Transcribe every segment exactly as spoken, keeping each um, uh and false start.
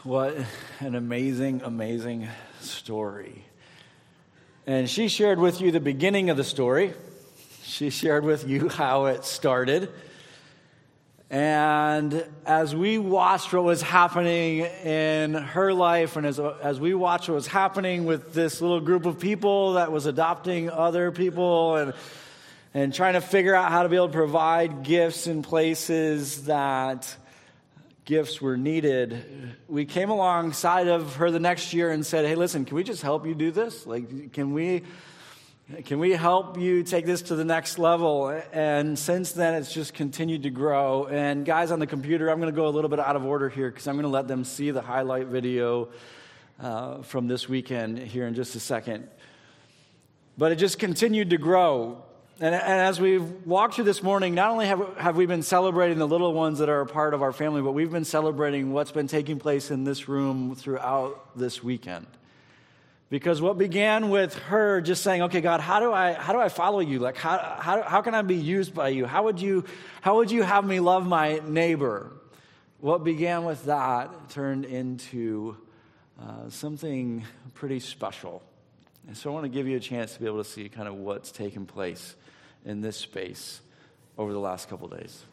What an amazing, amazing story. And she shared with you the beginning of the story. She shared with you how it started. And as we watched what was happening in her life, and as, as we watched what was happening with this little group of people that was adopting other people and, and trying to figure out how to be able to provide gifts in places that gifts were needed, we came alongside of her the next year and said, hey, listen, can we just help you do this? Like, can we can we help you take this to the next level? And since then, it's just continued to grow. And guys on the computer, I'm going to go a little bit out of order here because I'm going to let them see the highlight video uh, from this weekend here in just a second. But it just continued to grow. And, and as we've walked through this morning, not only have, have we been celebrating the little ones that are a part of our family, but we've been celebrating what's been taking place in this room throughout this weekend. Because what began with her just saying, okay, God, how do I how do I follow you? Like, how how how can I be used by you? How would you how would you have me love my neighbor? What began with that turned into uh, something pretty special. And so I want to give you a chance to be able to see kind of what's taken place in this space over the last couple days.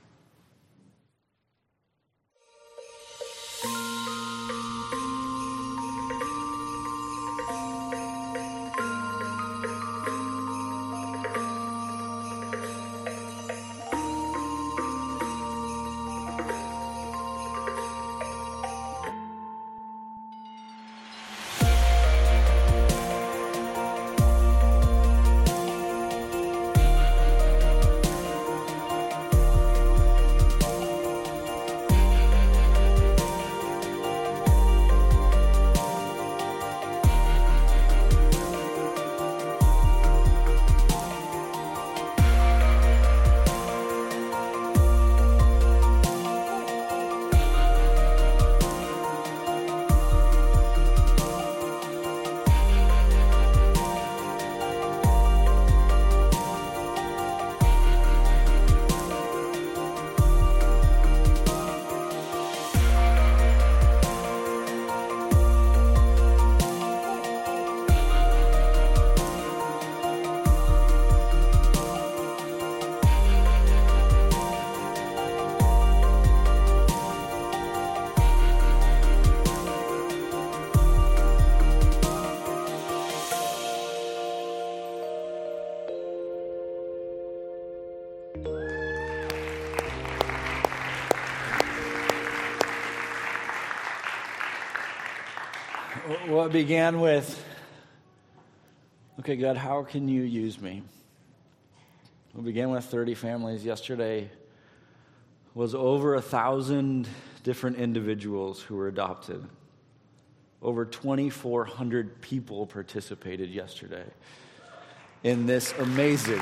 What began with, okay, God, how can you use me? What began with thirty families yesterday was over a thousand different individuals who were adopted. Over twenty-four hundred people participated yesterday in this amazing,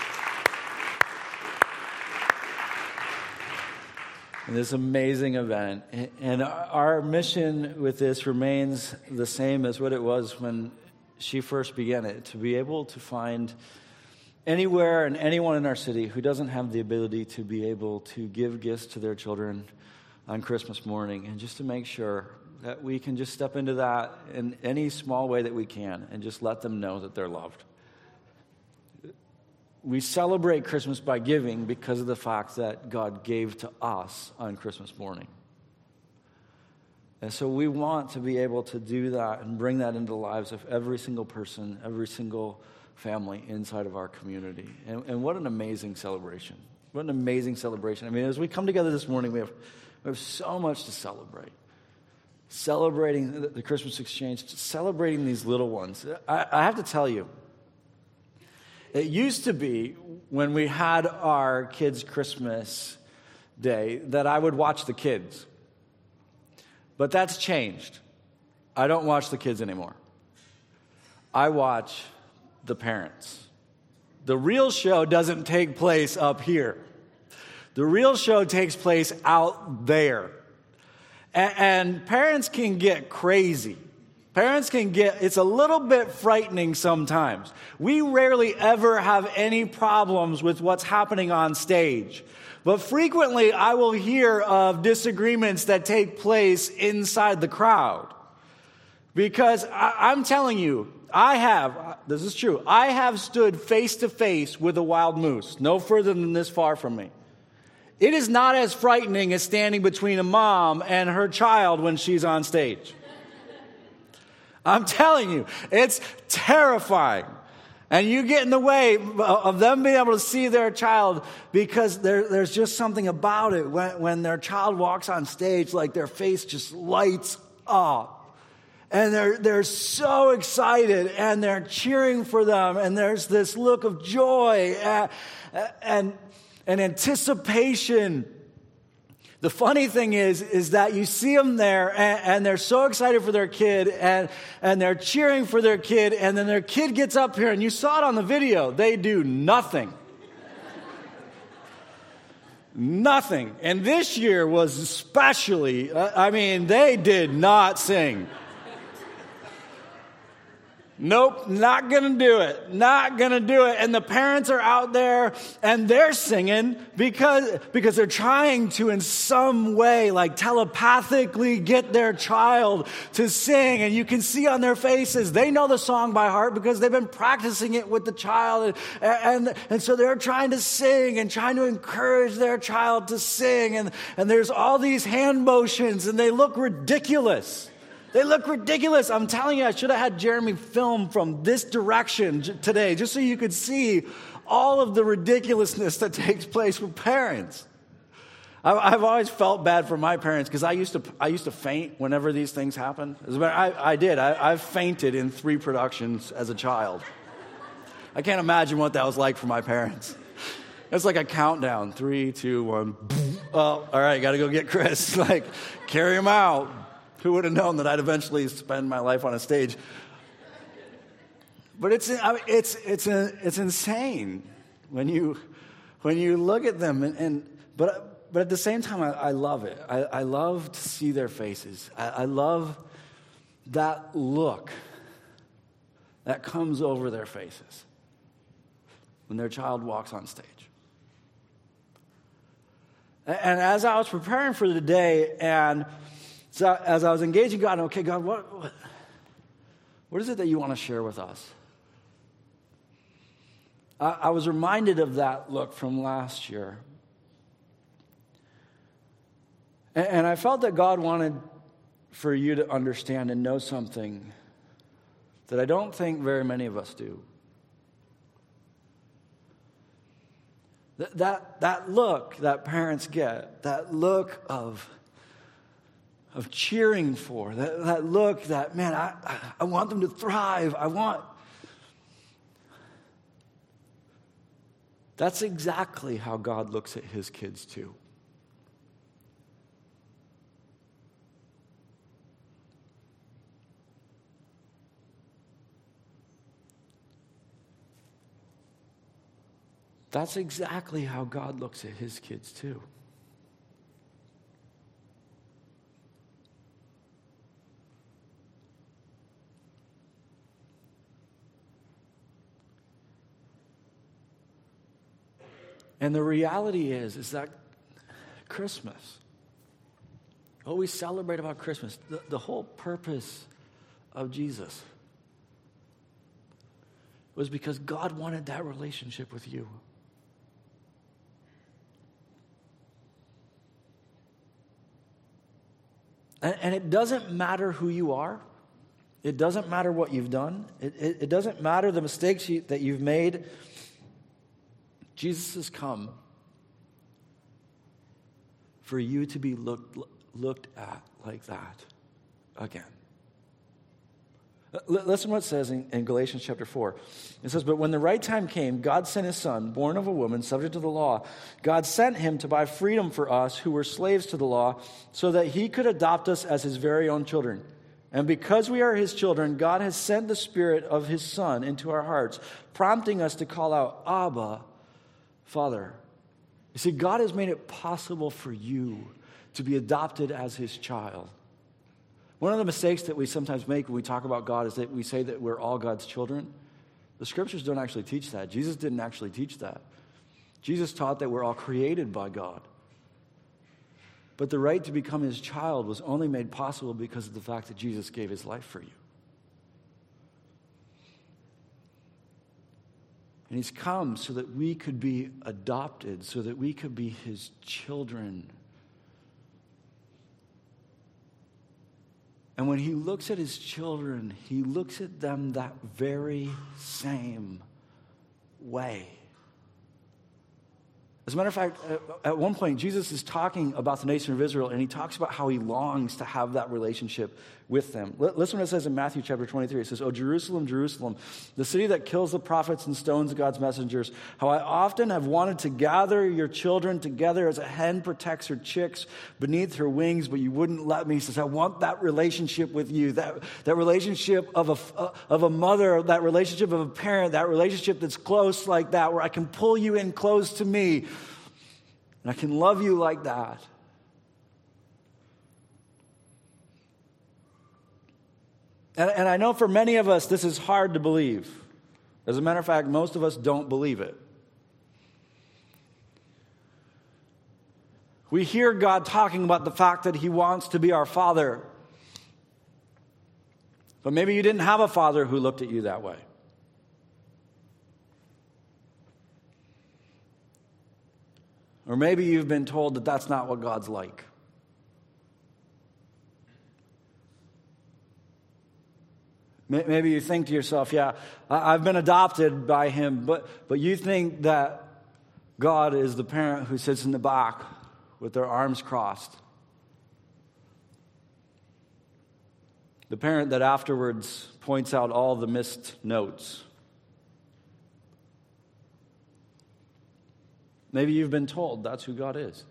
in this amazing event. And our mission with this remains the same as what it was when she first began it, to be able to find anywhere and anyone in our city who doesn't have the ability to be able to give gifts to their children on Christmas morning, and just to make sure that we can just step into that in any small way that we can and just let them know that they're loved. We celebrate Christmas by giving because of the fact that God gave to us on Christmas morning. And so we want to be able to do that and bring that into the lives of every single person, every single family inside of our community. And, and what an amazing celebration. What an amazing celebration. I mean, as we come together this morning, we have, we have so much to celebrate. Celebrating the, the Christmas exchange, celebrating these little ones. I, I have to tell you, it used to be when we had our kids' Christmas day that I would watch the kids. But that's changed. I don't watch the kids anymore. I watch the parents. The real show doesn't take place up here. The real show takes place out there. And, and parents can get crazy. Parents can get, it's a little bit frightening sometimes. We rarely ever have any problems with what's happening on stage. But frequently I will hear of disagreements that take place inside the crowd. Because I, I'm telling you, I have, this is true, I have stood face to face with a wild moose, no further than this far from me. It is not as frightening as standing between a mom and her child when she's on stage. I'm telling you, it's terrifying. And you get in the way of them being able to see their child because there, there's just something about it. When, when their child walks on stage, like their face just lights up. And they're, they're so excited and they're cheering for them. And there's this look of joy and, and, and anticipation. The funny thing is, is that you see them there and, and they're so excited for their kid and, and they're cheering for their kid, and then their kid gets up here and you saw it on the video. They do nothing. Nothing. And this year was especially, uh, I mean, they did not sing. Nope, not going to do it. Not going to do it. And the parents are out there and they're singing because, because they're trying to in some way, like telepathically get their child to sing. And you can see on their faces, they know the song by heart because they've been practicing it with the child. And, and, and so they're trying to sing and trying to encourage their child to sing. And, and there's all these hand motions and they look ridiculous. They look ridiculous. I'm telling you, I should have had Jeremy film from this direction j- today just so you could see all of the ridiculousness that takes place with parents. I, I've always felt bad for my parents because I used to I used to faint whenever these things happened. As a matter, I, I did. I, I've fainted in three productions as a child. I can't imagine what that was like for my parents. It's like a countdown. Three, two, one. Oh, all right, got to go get Chris. Like, carry him out. Who would have known that I'd eventually spend my life on a stage? But it's I mean, it's it's a, it's insane when you when you look at them and, and but but at the same time I, I love it. I, I love to see their faces. I, I love that look that comes over their faces when their child walks on stage. And, and as I was preparing for the day and So as I was engaging God, okay, God, what, what, what is it that you want to share with us? I, I was reminded of that look from last year. And, and I felt that God wanted for you to understand and know something that I don't think very many of us do. That, that, that look that parents get, that look of of cheering for, that, that look that, man, I, I want them to thrive. I want. That's exactly how God looks at his kids too. That's exactly how God looks at his kids too. And the reality is, is that Christmas, what we celebrate about Christmas, the, the whole purpose of Jesus was because God wanted that relationship with you. And, and it doesn't matter who you are. It doesn't matter what you've done. It, it, it doesn't matter the mistakes you, that you've made. Jesus has come for you to be looked, looked at like that again. Listen what it says in, in Galatians chapter four. It says, but when the right time came, God sent his son, born of a woman, subject to the law. God sent him to buy freedom for us who were slaves to the law so that he could adopt us as his very own children. And because we are his children, God has sent the Spirit of his Son into our hearts, prompting us to call out, Abba, Father. You see, God has made it possible for you to be adopted as his child. One of the mistakes that we sometimes make when we talk about God is that we say that we're all God's children. The scriptures don't actually teach that. Jesus didn't actually teach that. Jesus taught that we're all created by God. But the right to become his child was only made possible because of the fact that Jesus gave his life for you. And he's come so that we could be adopted, so that we could be his children. And when he looks at his children, he looks at them that very same way. As a matter of fact, at one point, Jesus is talking about the nation of Israel, and he talks about how he longs to have that relationship with them. Listen what it says in Matthew chapter twenty-three. It says, "O Jerusalem, Jerusalem, the city that kills the prophets and stones God's messengers, how I often have wanted to gather your children together as a hen protects her chicks beneath her wings, but you wouldn't let me." He says, I want that relationship with you, that, that relationship of a, of a mother, that relationship of a parent, that relationship that's close like that, where I can pull you in close to me, and I can love you like that. And, and I know for many of us, this is hard to believe. As a matter of fact, most of us don't believe it. We hear God talking about the fact that he wants to be our father. But maybe you didn't have a father who looked at you that way. Or maybe you've been told that that's not what God's like. Maybe you think to yourself, yeah, I've been adopted by him, but, but you think that God is the parent who sits in the back with their arms crossed. The parent that afterwards points out all the missed notes. Maybe you've been told that's who God is.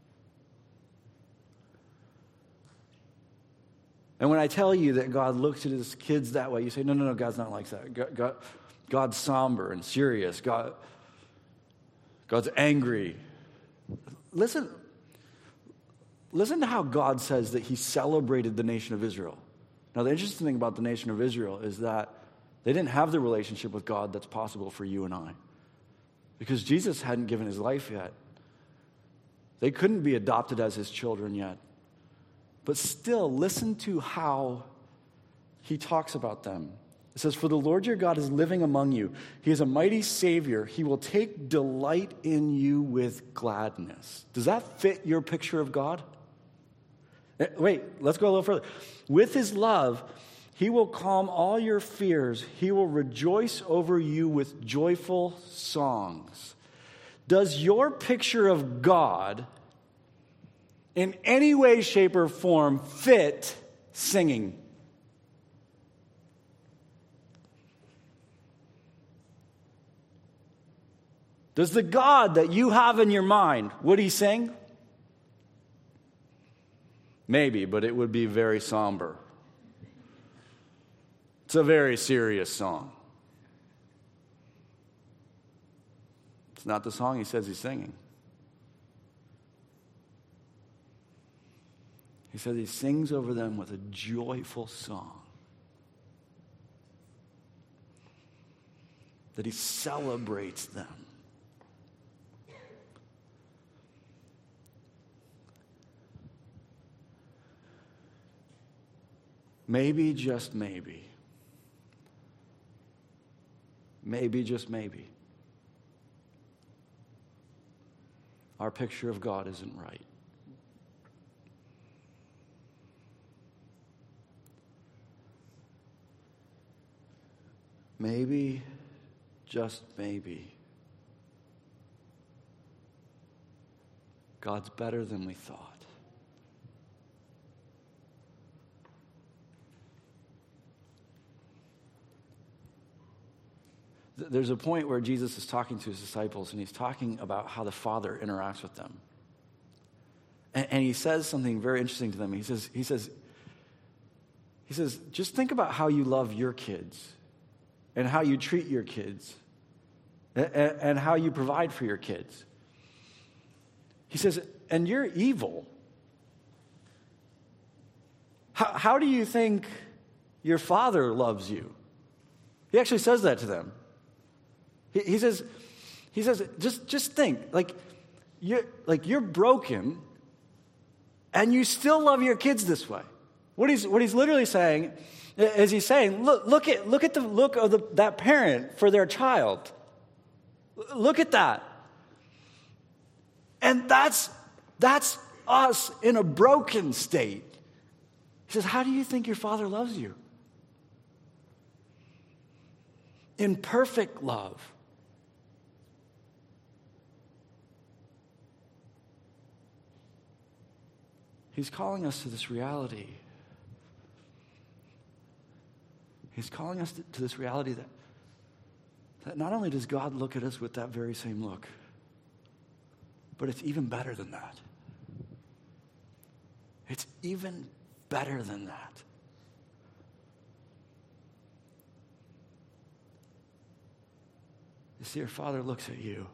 And when I tell you that God looks at his kids that way, you say, no, no, no, God's not like that. God, God, God's somber and serious. God, God's angry. Listen, listen to how God says that he celebrated the nation of Israel. Now, the interesting thing about the nation of Israel is that they didn't have the relationship with God that's possible for you and I, because Jesus hadn't given his life yet. They couldn't be adopted as his children yet. But still, listen to how he talks about them. It says, "For the Lord your God is living among you. He is a mighty Savior. He will take delight in you with gladness." Does that fit your picture of God? Wait, let's go a little further. "With his love, he will calm all your fears. He will rejoice over you with joyful songs." Does your picture of God in any way, shape, or form fit singing? Does the God that you have in your mind, would he sing? Maybe, but it would be very somber. It's a very serious song. It's not the song he says he's singing. He says he sings over them with a joyful song. That he celebrates them. Maybe, just maybe. Maybe, just maybe. Our picture of God isn't right. Maybe, just maybe, God's better than we thought. There's a point where Jesus is talking to his disciples, and he's talking about how the Father interacts with them. And, and he says something very interesting to them. He says, he says, he says, just think about how you love your kids and how you treat your kids and, and how you provide for your kids. He says, and you're evil. How, how do you think your Father loves you? He actually says that to them. He, he says, he says, just, just think, like you're, like you're broken, and you still love your kids this way. What he's, what he's literally saying is he's saying, look, look at, look at the look of the, that parent for their child. Look at that. And that's, that's us in a broken state. He says, how do you think your Father loves you? In perfect love. He's calling us to this reality. He's calling us to, to this reality that, that not only does God look at us with that very same look, but it's even better than that. It's even better than that. You see, your Father looks at you,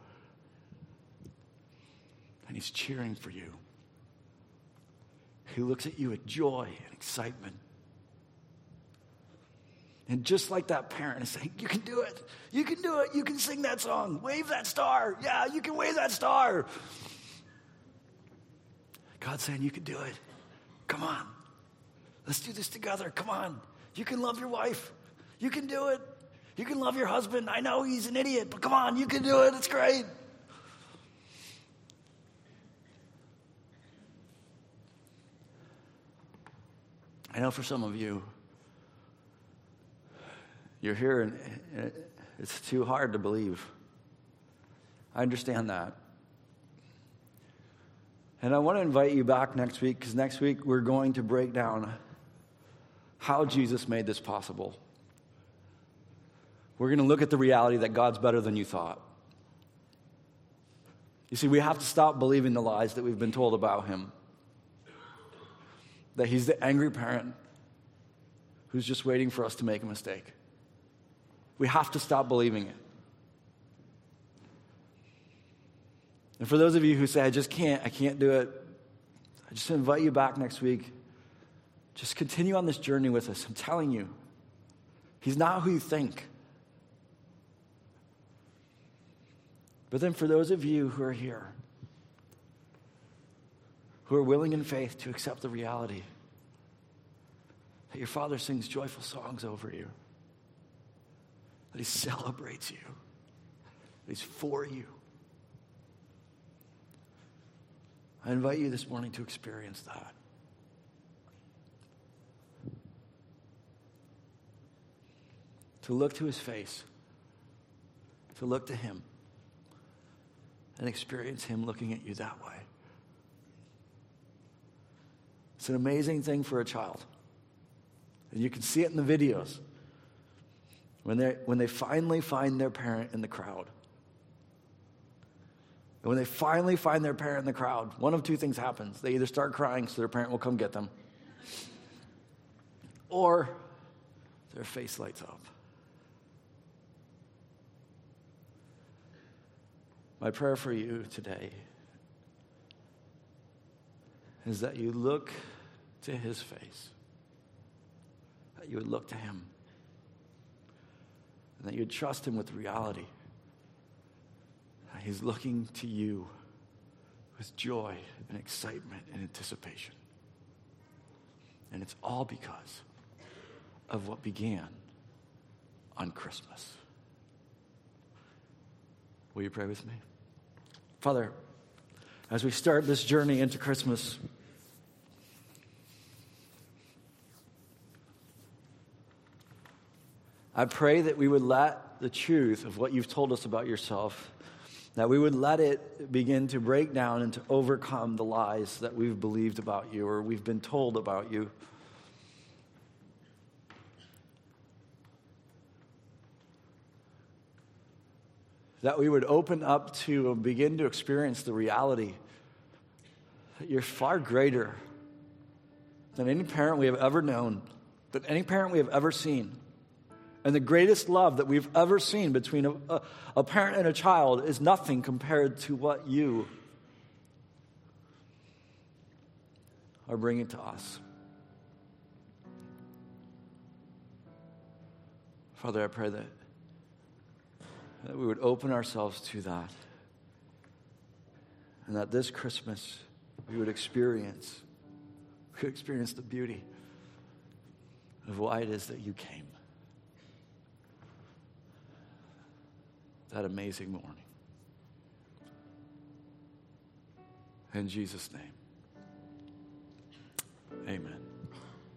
and He's cheering for you. He looks at you with joy and excitement. And just like that parent is saying, you can do it. You can do it. You can sing that song. Wave that star. Yeah, you can wave that star. God's saying, you can do it. Come on. Let's do this together. Come on. You can love your wife. You can do it. You can love your husband. I know he's an idiot, but come on. You can do it. It's great. I know for some of you, you're here and it's too hard to believe. I understand that. And I want to invite you back next week, because next week we're going to break down how Jesus made this possible. We're going to look at the reality that God's better than you thought. You see, we have to stop believing the lies that we've been told about Him. That He's the angry parent who's just waiting for us to make a mistake. We have to stop believing it. And for those of you who say, I just can't, I can't do it, I just invite you back next week. Just continue on this journey with us. I'm telling you, He's not who you think. But then for those of you who are here, who are willing in faith to accept the reality that your Father sings joyful songs over you, that He celebrates you, that He's for you. I invite you this morning to experience that. To look to His face, to look to Him, and experience Him looking at you that way. It's an amazing thing for a child. And you can see it in the videos. When they when they finally find their parent in the crowd. And when they finally find their parent in the crowd, one of two things happens. They either start crying so their parent will come get them, or their face lights up. My prayer for you today is that you look to His face, that you would look to Him, and that you'd trust Him with reality. That He's looking to you with joy and excitement and anticipation. And it's all because of what began on Christmas. Will you pray with me? Father, as we start this journey into Christmas, I pray that we would let the truth of what you've told us about yourself, that we would let it begin to break down and to overcome the lies that we've believed about you or we've been told about you. That we would open up to and begin to experience the reality that you're far greater than any parent we have ever known, than any parent we have ever seen. And the greatest love that we've ever seen between a, a, a parent and a child is nothing compared to what you are bringing to us. Father, I pray that, that we would open ourselves to that. And that this Christmas we would experience, we would experience the beauty of why it is that you came. That amazing morning. In Jesus' name, amen.